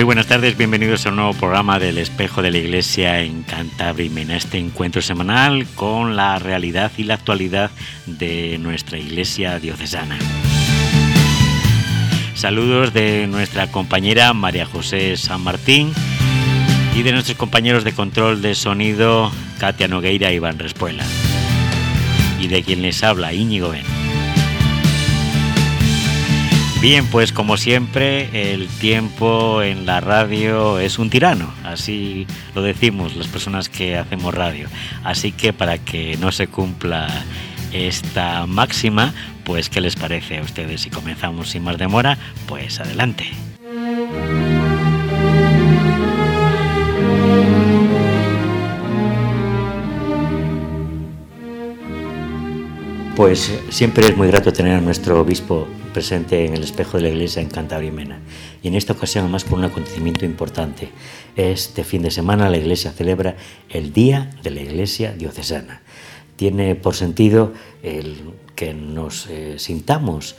Muy buenas tardes, bienvenidos a un nuevo programa del Espejo de la Iglesia en Cantabria y Mena. Este encuentro semanal con la realidad y la actualidad de nuestra Iglesia diocesana. Saludos de nuestra compañera María José San Martín y de nuestros compañeros de control de sonido Katia Nogueira y Iván Respuela. Y de quien les habla, Íñigo Ben. Bien, pues como siempre, el tiempo en la radio es un tirano, así lo decimos las personas que hacemos radio. Así que para que no se cumpla esta máxima, pues ¿qué les parece a ustedes si comenzamos sin más demora? Pues adelante. Pues siempre es muy grato tener a nuestro obispo presente en el Espejo de la Iglesia en Cantabria y Mena. Y en esta ocasión, además, por un acontecimiento importante. Este fin de semana la Iglesia celebra el Día de la Iglesia Diocesana. Tiene por sentido el que nos sintamos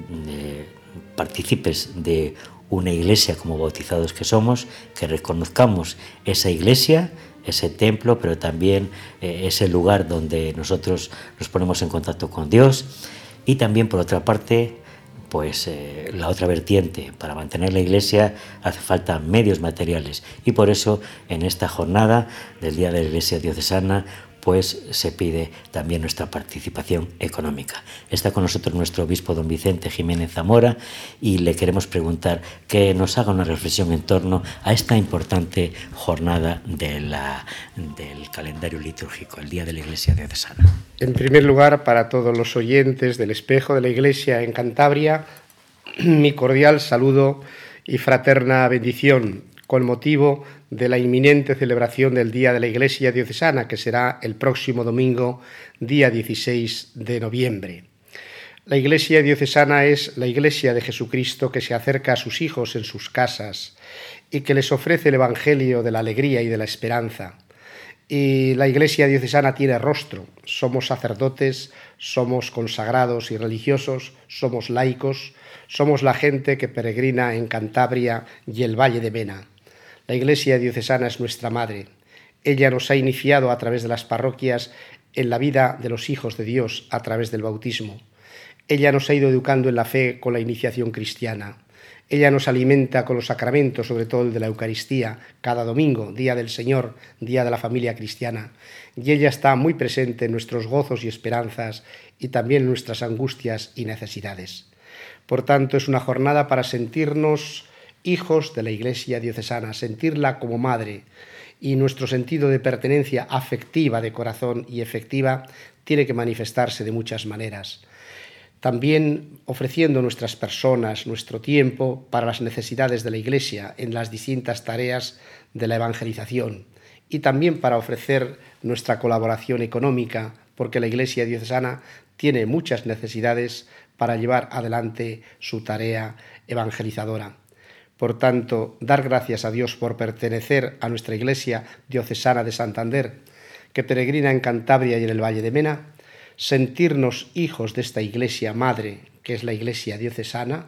partícipes de una Iglesia como bautizados que somos, que reconozcamos esa Iglesia, ese templo, pero también ese lugar donde nosotros nos ponemos en contacto con Dios. Y también, por otra parte, pues la otra vertiente, para mantener la Iglesia hace falta medios materiales, y por eso en esta jornada del Día de la Iglesia Diocesana pues se pide también nuestra participación económica. Está con nosotros nuestro obispo don Vicente Jiménez Zamora y le queremos preguntar que nos haga una reflexión en torno a esta importante jornada del calendario litúrgico, el Día de la Iglesia Diocesana. En primer lugar, para todos los oyentes del Espejo de la Iglesia en Cantabria, mi cordial saludo y fraterna bendición con motivo de la inminente celebración del Día de la Iglesia Diocesana, que será el próximo domingo, día 16 de noviembre. La Iglesia Diocesana es la Iglesia de Jesucristo que se acerca a sus hijos en sus casas y que les ofrece el Evangelio de la alegría y de la esperanza. Y la Iglesia Diocesana tiene rostro. Somos sacerdotes, somos consagrados y religiosos, somos laicos, somos la gente que peregrina en Cantabria y el Valle de Mena. La Iglesia Diocesana es nuestra madre. Ella nos ha iniciado a través de las parroquias en la vida de los hijos de Dios a través del bautismo. Ella nos ha ido educando en la fe con la iniciación cristiana. Ella nos alimenta con los sacramentos, sobre todo el de la Eucaristía, cada domingo, Día del Señor, Día de la Familia Cristiana. Y ella está muy presente en nuestros gozos y esperanzas y también en nuestras angustias y necesidades. Por tanto, es una jornada para sentirnos hijos de la Iglesia Diocesana, sentirla como madre, y nuestro sentido de pertenencia afectiva de corazón y efectiva tiene que manifestarse de muchas maneras. También ofreciendo nuestras personas, nuestro tiempo para las necesidades de la Iglesia en las distintas tareas de la evangelización, y también para ofrecer nuestra colaboración económica, porque la Iglesia Diocesana tiene muchas necesidades para llevar adelante su tarea evangelizadora. Por tanto, dar gracias a Dios por pertenecer a nuestra Iglesia Diocesana de Santander, que peregrina en Cantabria y en el Valle de Mena, sentirnos hijos de esta Iglesia Madre, que es la Iglesia Diocesana,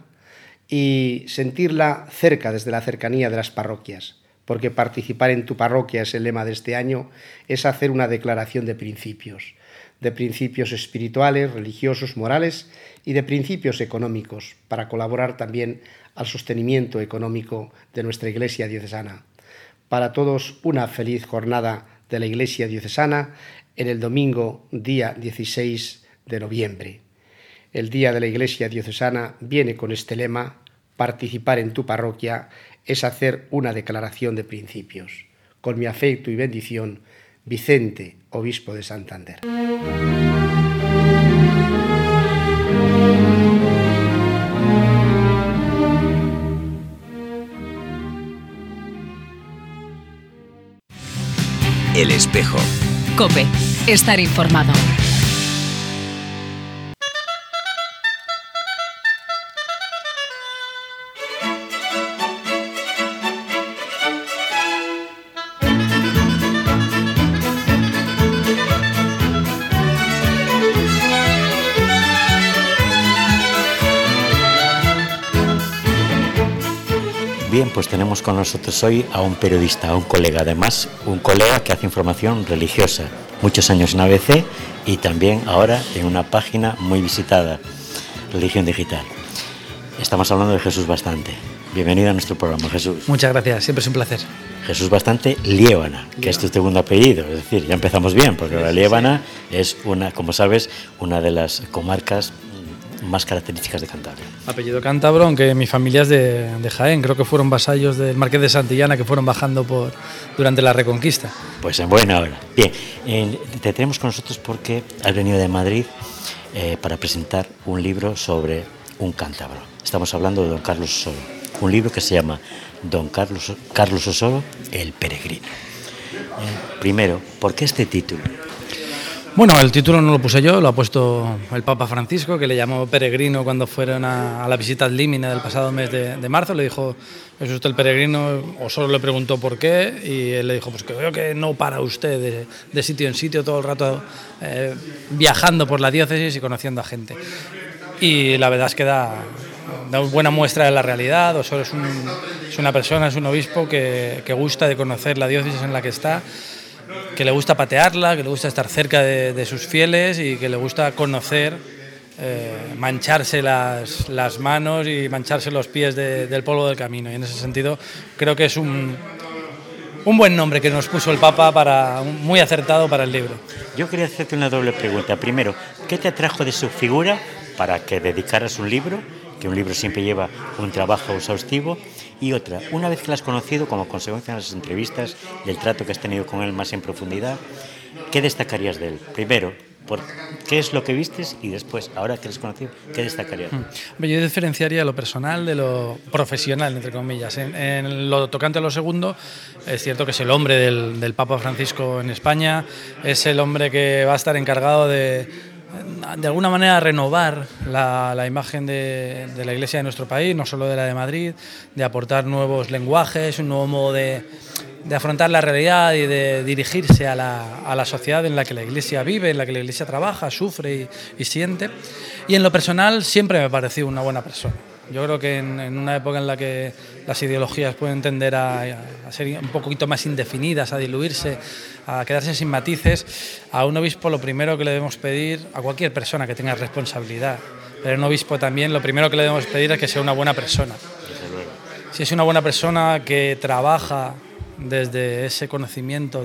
y sentirla cerca, desde la cercanía de las parroquias, porque participar en tu parroquia, es el lema de este año, es hacer una declaración de principios espirituales, religiosos, morales y de principios económicos, para colaborar también al sostenimiento económico de nuestra Iglesia Diocesana. Para todos, una feliz jornada de la Iglesia Diocesana en el domingo, día 16 de noviembre. El Día de la Iglesia Diocesana viene con este lema: participar en tu parroquia es hacer una declaración de principios. Con mi afecto y bendición, Vicente, obispo de Santander. El Espejo. COPE. Estar informado. Bien, pues tenemos con nosotros hoy a un periodista, a un colega, además un colega que hace información religiosa, muchos años en ABC y también ahora en una página muy visitada, Religión Digital. Estamos hablando de Jesús Bastante. Bienvenido a nuestro programa, Jesús. Muchas gracias, siempre es un placer. Jesús Bastante Liébana, que es tu segundo apellido, es decir, ya empezamos bien, porque la Liébana es una, como sabes, una de las comarcas más características de Cantabria. Apellido cántabro, aunque mi familia es de Jaén, creo que fueron vasallos del Marqués de Santillana que fueron bajando durante la Reconquista. Pues en buena hora. Bien, te tenemos con nosotros porque has venido de Madrid para presentar un libro sobre un cántabro. Estamos hablando de don Carlos Osoro, un libro que se llama Don Carlos Osoro, el peregrino. Primero, ¿por qué este título? Bueno, el título no lo puse yo, lo ha puesto el Papa Francisco, que le llamó peregrino cuando fueron a la visita al Límine del pasado mes de marzo. Le dijo, ¿es usted el peregrino? Osoro le preguntó por qué y él le dijo, pues que veo que no para usted de sitio en sitio todo el rato viajando por la diócesis y conociendo a gente. Y la verdad es que da buena muestra de la realidad. Osoro es una persona, es un obispo que gusta de conocer la diócesis en la que está, que le gusta patearla, que le gusta estar cerca de sus fieles y que le gusta conocer, mancharse las manos y mancharse los pies del polvo del camino. Y en ese sentido creo que es un buen nombre que nos puso el Papa, muy acertado para el libro. Yo quería hacerte una doble pregunta. Primero, ¿qué te atrajo de su figura para que dedicaras un libro? Que un libro siempre lleva un trabajo exhaustivo. Y otra, una vez que lo has conocido, como consecuencia de las entrevistas y el trato que has tenido con él más en profundidad, ¿qué destacarías de él? Primero, ¿qué es lo que vistes? Y después, ahora que lo has conocido, ¿qué destacarías? Yo diferenciaría lo personal de lo profesional, entre comillas. En lo tocante a lo segundo, es cierto que es el hombre del Papa Francisco en España, es el hombre que va a estar encargado de alguna manera renovar la imagen de la Iglesia de nuestro país, no solo de la de Madrid, de aportar nuevos lenguajes, un nuevo modo de afrontar la realidad y de dirigirse a la sociedad en la que la Iglesia vive, en la que la Iglesia trabaja, sufre y siente. Y en lo personal siempre me pareció una buena persona. Yo creo que en una época en la que las ideologías pueden tender a ser un poquito más indefinidas, a diluirse, a quedarse sin matices, a un obispo lo primero que le debemos pedir, a cualquier persona que tenga responsabilidad, pero a un obispo también lo primero que le debemos pedir es que sea una buena persona. Si es una buena persona que trabaja desde ese conocimiento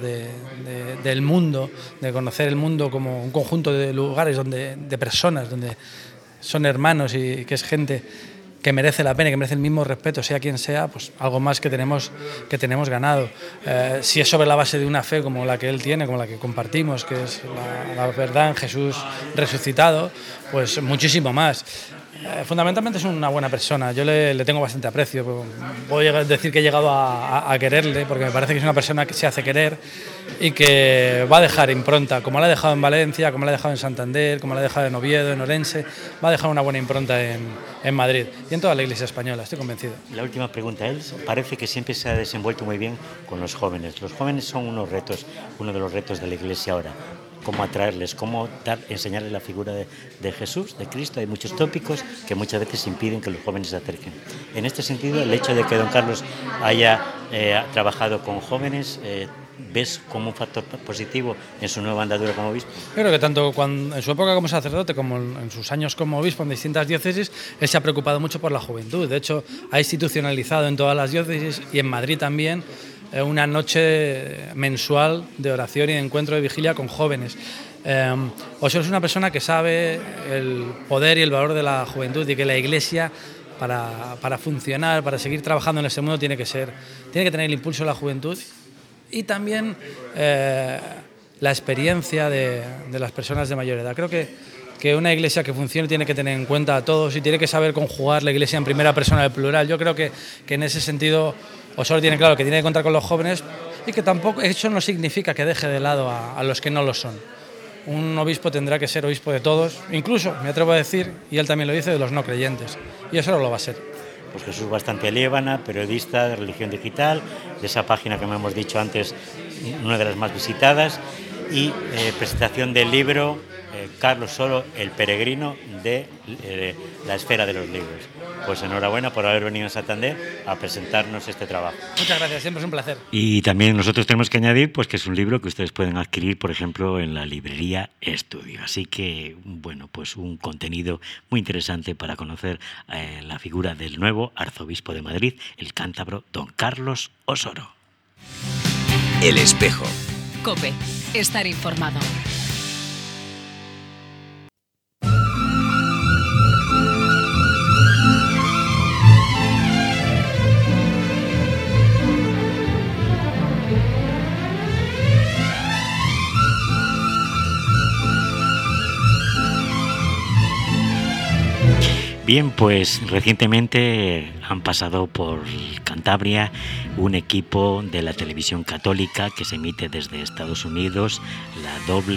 del mundo, de conocer el mundo como un conjunto de lugares, de personas, donde son hermanos y que es gente que merece la pena y que merece el mismo respeto, sea quien sea, pues algo más que tenemos ganado. Si es sobre la base de una fe como la que él tiene, como la que compartimos, que es la verdad en Jesús resucitado, pues muchísimo más. Fundamentalmente es una buena persona, yo le tengo bastante aprecio, puedo decir que he llegado a quererle, porque me parece que es una persona que se hace querer y que va a dejar impronta, como la ha dejado en Valencia, como la ha dejado en Santander, como la ha dejado en Oviedo, en Orense, va a dejar una buena impronta en Madrid y en toda la Iglesia española, estoy convencido. La última pregunta, él parece que siempre se ha desenvuelto muy bien con los jóvenes. Los jóvenes son uno de los retos de la Iglesia ahora. Cómo atraerles, enseñarles la figura de Jesús, de Cristo. Hay muchos tópicos que muchas veces impiden que los jóvenes se acerquen. En este sentido, el hecho de que don Carlos haya trabajado con jóvenes, ¿ves como un factor positivo en su nueva andadura como obispo? Creo que tanto en su época como sacerdote como en sus años como obispo en distintas diócesis, él se ha preocupado mucho por la juventud. De hecho, ha institucionalizado en todas las diócesis y en Madrid también una noche mensual de oración y de encuentro de vigilia con jóvenes. Osoro es una persona que sabe el poder y el valor de la juventud y que la Iglesia, para funcionar, para seguir trabajando en este mundo, tiene que tener el impulso de la juventud y también la experiencia de las personas de mayor edad. Creo que una Iglesia que funcione tiene que tener en cuenta a todos y tiene que saber conjugar la Iglesia en primera persona del plural. Yo creo que en ese sentido Osoro tiene claro que tiene que contar con los jóvenes y que tampoco eso no significa que deje de lado a los que no lo son. Un obispo tendrá que ser obispo de todos, incluso, me atrevo a decir, y él también lo dice, de los no creyentes. Y eso no lo va a ser. Pues Jesús Bastante Liébana, periodista de Religión Digital, de esa página que me hemos dicho antes, una de las más visitadas, y presentación del libro Carlos Osoro, el peregrino de la esfera de los libros. pues enhorabuena por haber venido a Santander a presentarnos este trabajo. Muchas gracias, siempre es un placer. Y también nosotros tenemos que añadir pues que es un libro que ustedes pueden adquirir, por ejemplo, en la librería Estudio. Así que, bueno, pues un contenido muy interesante para conocer la figura del nuevo arzobispo de Madrid, el cántabro don Carlos Osoro. El Espejo. COPE. Estar informado. Bien, pues recientemente han pasado por Cantabria un equipo de la televisión católica que se emite desde Estados Unidos, la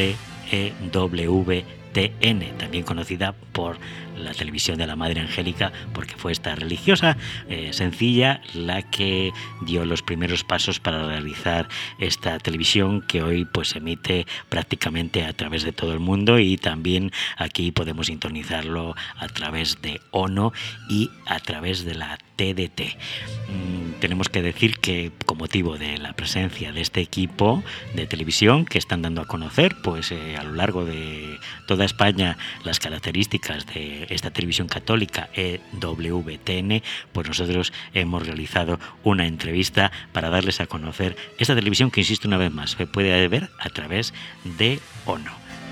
WEWTN, también conocida por la televisión de la Madre Angélica, porque fue esta religiosa sencilla la que dio los primeros pasos para realizar esta televisión que hoy pues se emite prácticamente a través de todo el mundo, y también aquí podemos sintonizarlo a través de ONO y a través de la TDT. Tenemos que decir que con motivo de la presencia de este equipo de televisión que están dando a conocer pues a lo largo de toda España las características de esta televisión católica EWTN, pues nosotros hemos realizado una entrevista para darles a conocer esta televisión que, insisto una vez más, se puede ver a través de ONO.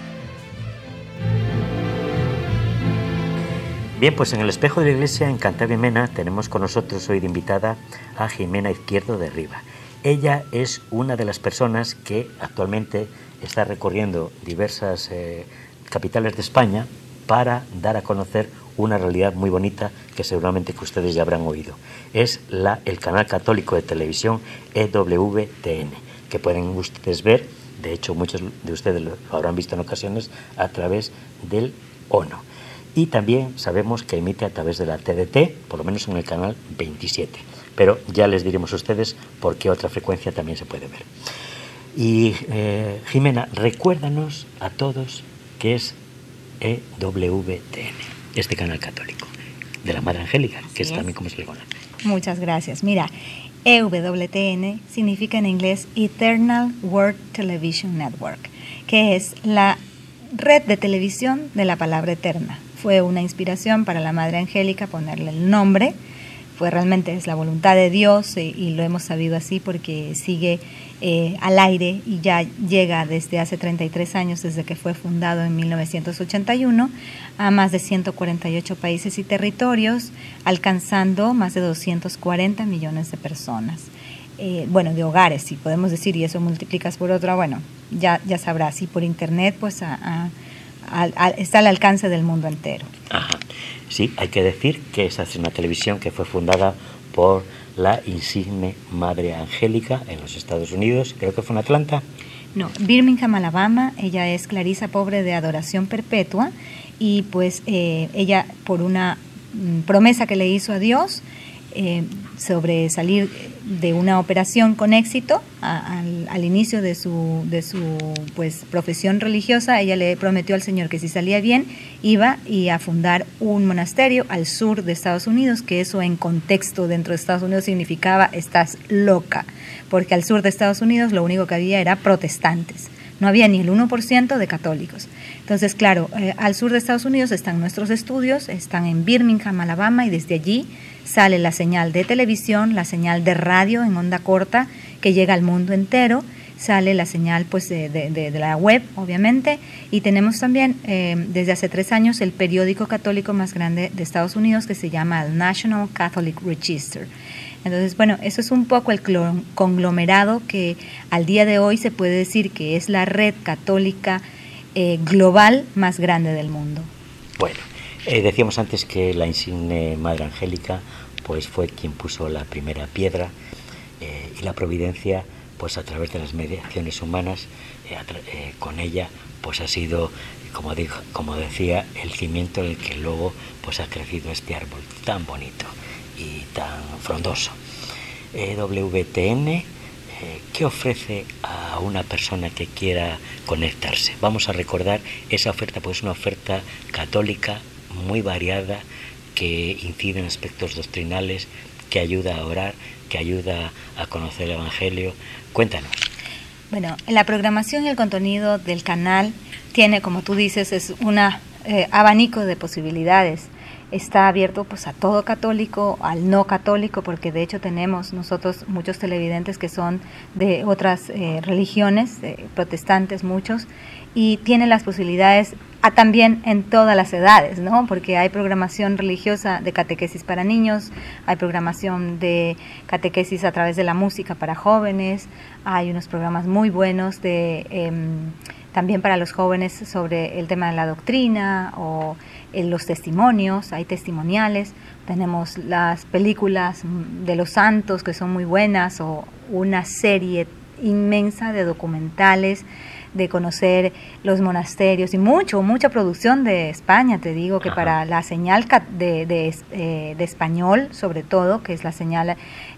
Bien, pues en el Espejo de la Iglesia en Cantabria y Mena tenemos con nosotros hoy de invitada a Jimena Izquierdo de Riba. Ella es una de las personas que actualmente está recorriendo diversas capitales de España para dar a conocer una realidad muy bonita que seguramente que ustedes ya habrán oído. Es el canal católico de televisión EWTN, que pueden ustedes ver, de hecho muchos de ustedes lo habrán visto en ocasiones, a través del ONO. Y también sabemos que emite a través de la TDT, por lo menos en el canal 27. Pero ya les diremos a ustedes por qué otra frecuencia también se puede ver. Y Jimena, recuérdanos a todos qué es EWTN, este canal católico de la Madre Angélica, que es también como se le conoce. Muchas gracias. Mira, EWTN significa en inglés Eternal Word Television Network, que es la red de televisión de la palabra eterna. Fue una inspiración para la Madre Angélica ponerle el nombre, realmente es la voluntad de Dios y lo hemos sabido así porque sigue al aire y ya llega desde hace 33 años, desde que fue fundado en 1981, a más de 148 países y territorios, alcanzando más de 240 millones de personas. De hogares, si podemos decir, y eso multiplicas por otra, ya sabrás, y por internet pues está al alcance del mundo entero. Ajá. Sí, hay que decir que esa es una televisión que fue fundada por la insigne Madre Angélica en los Estados Unidos, creo que fue en Atlanta. No, Birmingham, Alabama. Ella es Clarisa Pobre de Adoración Perpetua y pues ella, por una promesa que le hizo a Dios sobre salir de una operación con éxito al inicio de su pues profesión religiosa, ella le prometió al Señor que si salía bien iba a fundar un monasterio al sur de Estados Unidos, que eso en contexto dentro de Estados Unidos significaba estás loca, porque al sur de Estados Unidos lo único que había era protestantes. No había ni el 1% de católicos. Entonces, claro, al sur de Estados Unidos están nuestros estudios, están en Birmingham, Alabama, y desde allí sale la señal de televisión, la señal de radio en onda corta que llega al mundo entero, sale la señal pues de la web, obviamente, y tenemos también desde hace 3 años el periódico católico más grande de Estados Unidos que se llama el National Catholic Register. Entonces, eso es un poco el conglomerado que al día de hoy se puede decir que es la red católica global más grande del mundo. Bueno, decíamos antes que la insigne Madre Angélica pues fue quien puso la primera piedra y la providencia pues a través de las mediaciones humanas con ella pues ha sido, como decía, el cimiento en el que luego pues ha crecido este árbol tan bonito y tan frondoso. EWTN, ¿qué ofrece a una persona que quiera conectarse? Vamos a recordar esa oferta, pues una oferta católica muy variada, que incide en aspectos doctrinales, que ayuda a orar, que ayuda a conocer el Evangelio. Cuéntanos. Bueno, la programación y el contenido del canal tiene, como tú dices, es un abanico de posibilidades. Está abierto pues a todo católico, al no católico, porque de hecho tenemos nosotros muchos televidentes que son de otras religiones, protestantes muchos, y tiene las posibilidades también en todas las edades, ¿no? Porque hay programación religiosa de catequesis para niños, hay programación de catequesis a través de la música para jóvenes, hay unos programas muy buenos también para los jóvenes sobre el tema de la doctrina o los testimonios, hay testimoniales, tenemos las películas de los santos que son muy buenas o una serie inmensa de documentales de conocer los monasterios y mucha producción de España, te digo que para la señal de español, sobre todo, que es la señal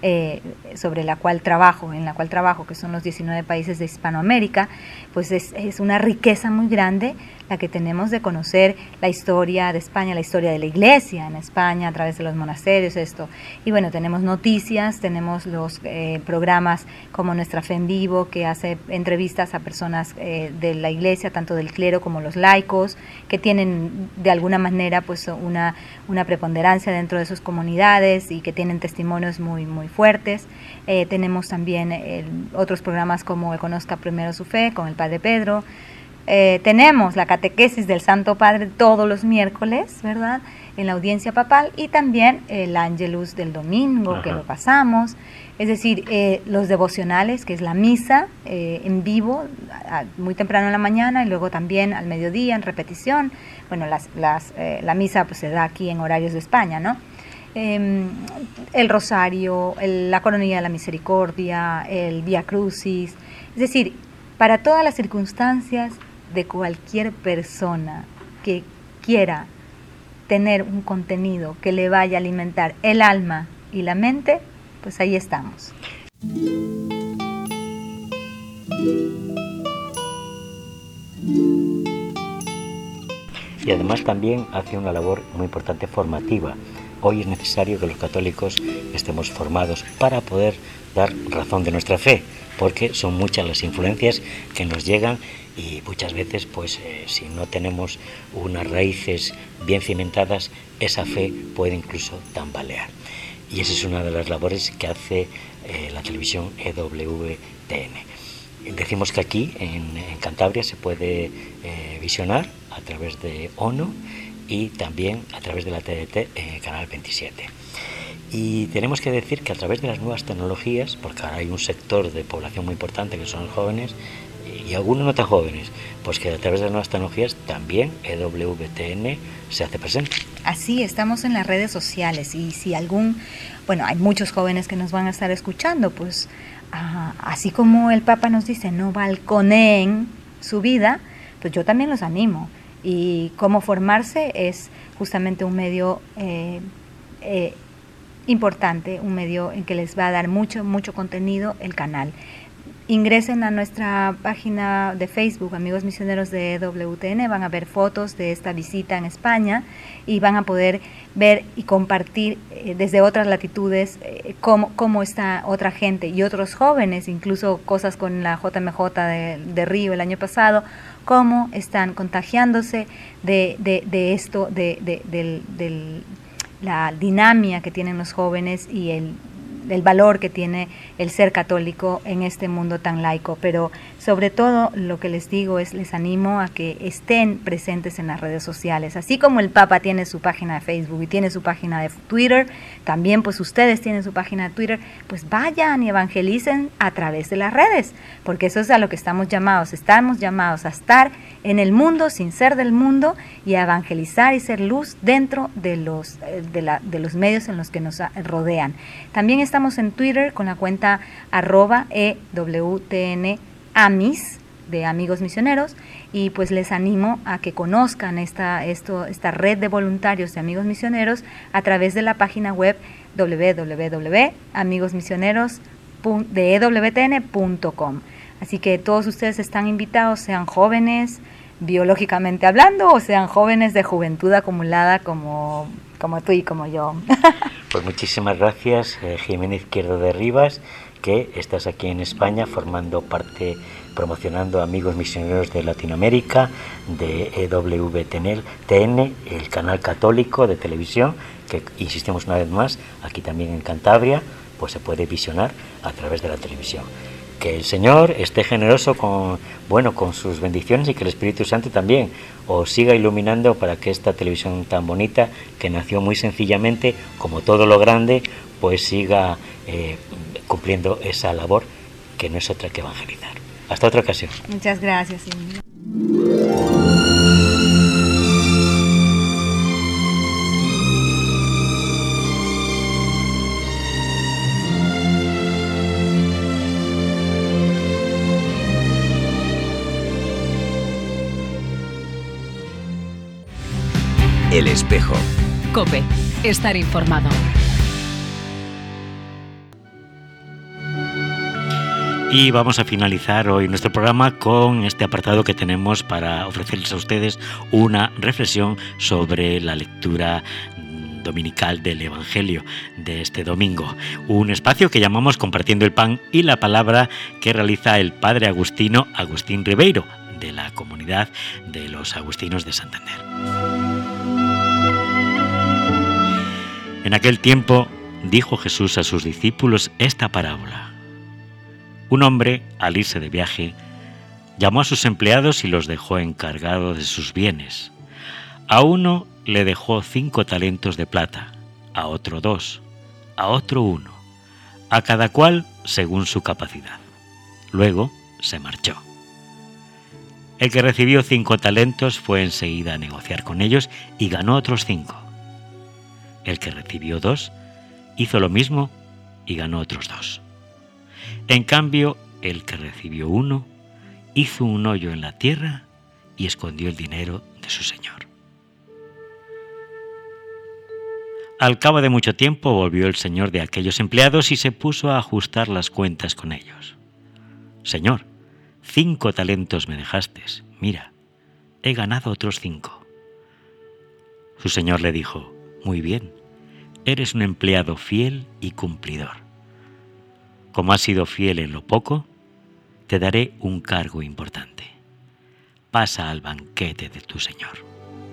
en la cual trabajo, que son los 19 países de Hispanoamérica, pues es una riqueza muy grande la que tenemos de conocer la historia de España, la historia de la Iglesia en España a través de los monasterios, esto. Y bueno, tenemos noticias, tenemos los programas como Nuestra Fe en Vivo, que hace entrevistas a personas de la Iglesia, tanto del clero como los laicos, que tienen de alguna manera pues una preponderancia dentro de sus comunidades y que tienen testimonios muy, muy fuertes. Tenemos también otros programas como El Conozca Primero Su Fe, con el Padre Pedro. Tenemos la catequesis del Santo Padre todos los miércoles, ¿verdad?, en la audiencia papal, y también el Ángelus del domingo, que lo pasamos, es decir, los devocionales, que es la misa en vivo, muy temprano en la mañana y luego también al mediodía en repetición. Bueno, la misa pues se da aquí en horarios de España, ¿no? El rosario, la coronilla de la misericordia, el Vía Crucis, es decir, para todas las circunstancias de cualquier persona que quiera tener un contenido que le vaya a alimentar el alma y la mente, pues ahí estamos. Y además también hace una labor muy importante formativa. Hoy es necesario que los católicos estemos formados para poder dar razón de nuestra fe, porque son muchas las influencias que nos llegan y muchas veces pues si no tenemos unas raíces bien cimentadas, esa fe puede incluso tambalear. Y esa es una de las labores que hace la televisión EWTN. Decimos que aquí en Cantabria se puede visionar a través de ONO y también a través de la TDT en el canal 27. Y tenemos que decir que a través de las nuevas tecnologías, porque ahora hay un sector de población muy importante que son los jóvenes y algunos no tan jóvenes, pues que a través de las nuevas tecnologías también EWTN se hace presente. Así, estamos en las redes sociales y si hay muchos jóvenes que nos van a estar escuchando, pues así como el Papa nos dice, no balconeen su vida, pues yo también los animo. Y cómo formarse es justamente un medio importante, un medio en que les va a dar mucho contenido el canal. Ingresen a nuestra página de Facebook, Amigos Misioneros de EWTN, van a ver fotos de esta visita en España y van a poder ver y compartir desde otras latitudes cómo está otra gente y otros jóvenes, incluso cosas con la JMJ de Río el año pasado, cómo están contagiándose de esto, de la dinámica que tienen los jóvenes y el valor que tiene el ser católico en este mundo tan laico. Pero sobre todo lo que les digo es, les animo a que estén presentes en las redes sociales, así como el Papa tiene su página de Facebook y tiene su página de Twitter, también pues ustedes tienen su página de Twitter, pues vayan y evangelicen a través de las redes, porque eso es a lo que estamos llamados a estar en el mundo sin ser del mundo y a evangelizar y ser luz dentro de los medios en los que nos rodean. También estamos en Twitter con la cuenta @EWTN Amis, de Amigos Misioneros, y pues les animo a que conozcan esta red de voluntarios de Amigos Misioneros a través de la página web www.amigosmisioneros.ewtn.com. Así que todos ustedes están invitados, sean jóvenes, biológicamente hablando, o sean jóvenes de juventud acumulada como tú y como yo. Pues muchísimas gracias, Jimena Izquierdo de Rivas, que estás aquí en España formando parte, promocionando Amigos Misioneros de Latinoamérica, de EWTN, el canal católico de televisión, que insistimos una vez más, aquí también en Cantabria, pues se puede visionar a través de la televisión. Que el Señor esté generoso con sus bendiciones y que el Espíritu Santo también os siga iluminando para que esta televisión tan bonita, que nació muy sencillamente, como todo lo grande, pues siga cumpliendo esa labor que no es otra que evangelizar. Hasta otra ocasión. Muchas gracias, Silvia. El Espejo. COPE. Estar informado. Y vamos a finalizar hoy nuestro programa con este apartado que tenemos para ofrecerles a ustedes una reflexión sobre la lectura dominical del Evangelio de este domingo. Un espacio que llamamos Compartiendo el Pan y la Palabra, que realiza el padre agustino Agustín Ribeiro, de la comunidad de los agustinos de Santander. En aquel tiempo dijo Jesús a sus discípulos esta parábola. Un hombre, al irse de viaje, llamó a sus empleados y los dejó encargados de sus bienes. A uno le dejó 5 talentos de plata, a otro 2, a otro 1, a cada cual según su capacidad. Luego se marchó. El que recibió 5 talentos fue enseguida a negociar con ellos y ganó otros 5. El que recibió 2 hizo lo mismo y ganó otros 2. En cambio, el que recibió 1 hizo un hoyo en la tierra y escondió el dinero de su señor. Al cabo de mucho tiempo volvió el señor de aquellos empleados y se puso a ajustar las cuentas con ellos. Señor, 5 talentos me dejaste. Mira, he ganado otros 5. Su señor le dijo, muy bien, eres un empleado fiel y cumplidor. Como has sido fiel en lo poco, te daré un cargo importante. Pasa al banquete de tu señor.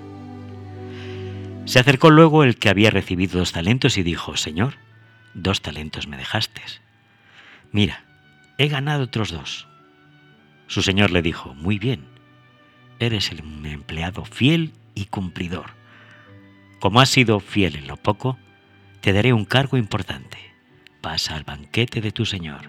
Se acercó luego el que había recibido 2 talentos y dijo, Señor, 2 talentos me dejaste. Mira, he ganado otros 2. Su señor le dijo, muy bien, eres un empleado fiel y cumplidor. Como has sido fiel en lo poco, te daré un cargo importante. Pasa al banquete de tu señor.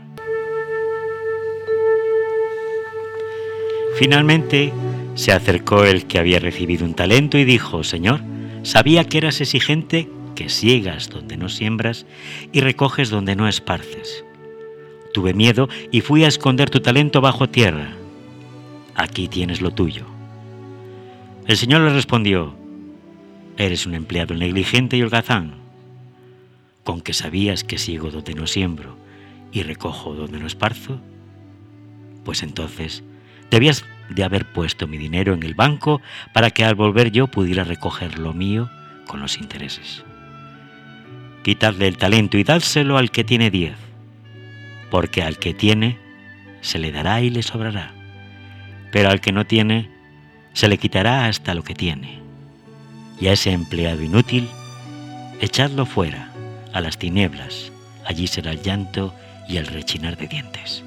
Finalmente se acercó el que había recibido un talento y dijo, Señor, sabía que eras exigente, que siegas donde no siembras y recoges donde no esparces. Tuve miedo y fui a esconder tu talento bajo tierra. Aquí tienes lo tuyo. El Señor le respondió, eres un empleado negligente y holgazán. ¿Con que sabías que siego donde no siembro y recojo donde no esparzo? Pues entonces debías de haber puesto mi dinero en el banco para que al volver yo pudiera recoger lo mío con los intereses. Quitadle el talento y dádselo al que tiene 10, porque al que tiene se le dará y le sobrará, pero al que no tiene se le quitará hasta lo que tiene. Y a ese empleado inútil, echadlo fuera, a las tinieblas, allí será el llanto y el rechinar de dientes.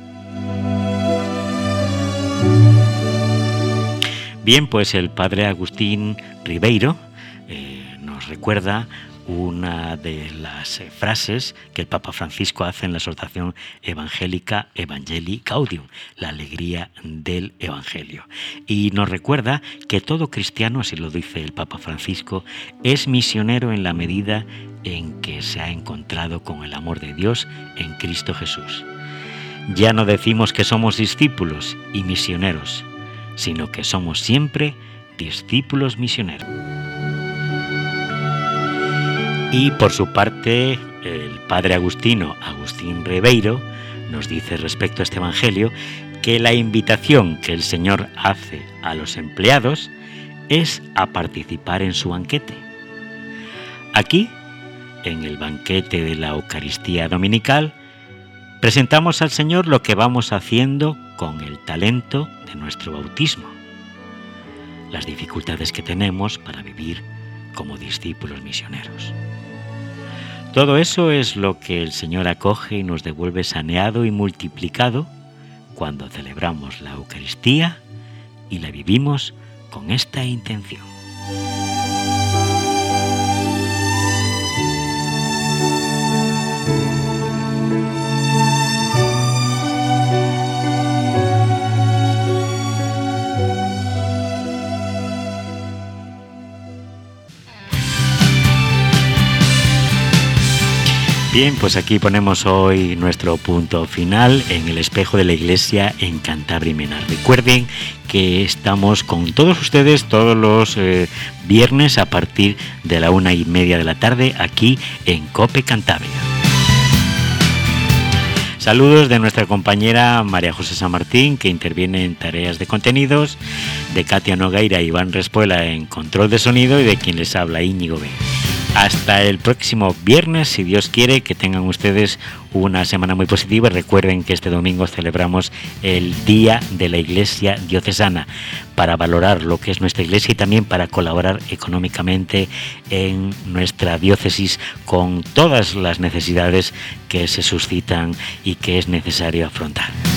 Bien, pues el padre Agustín Ribeiro nos recuerda una de las frases que el Papa Francisco hace en la exhortación evangélica Evangelii Gaudium, la alegría del Evangelio. Y nos recuerda que todo cristiano, así lo dice el Papa Francisco, es misionero en la medida en que se ha encontrado con el amor de Dios en Cristo Jesús. Ya no decimos que somos discípulos y misioneros, sino que somos siempre discípulos misioneros. Y por su parte, el padre agustino Agustín Ribeiro nos dice respecto a este Evangelio que la invitación que el Señor hace a los empleados es a participar en su banquete. Aquí, en el banquete de la Eucaristía Dominical, presentamos al Señor lo que vamos haciendo con el talento de nuestro bautismo, las dificultades que tenemos para vivir como discípulos misioneros. Todo eso es lo que el Señor acoge y nos devuelve saneado y multiplicado cuando celebramos la Eucaristía y la vivimos con esta intención. Bien, pues aquí ponemos hoy nuestro punto final en el espejo de la Iglesia en Cantabria y Menar. Recuerden que estamos con todos ustedes todos los viernes a partir de la 1:30 de la tarde aquí en COPE Cantabria. Saludos de nuestra compañera María José San Martín, que interviene en tareas de contenidos, de Katia Nogueira y Iván Respuela en control de sonido y de quien les habla, Íñigo B. Hasta el próximo viernes, si Dios quiere, que tengan ustedes una semana muy positiva. Recuerden que este domingo celebramos el Día de la Iglesia Diocesana para valorar lo que es nuestra Iglesia y también para colaborar económicamente en nuestra diócesis con todas las necesidades que se suscitan y que es necesario afrontar.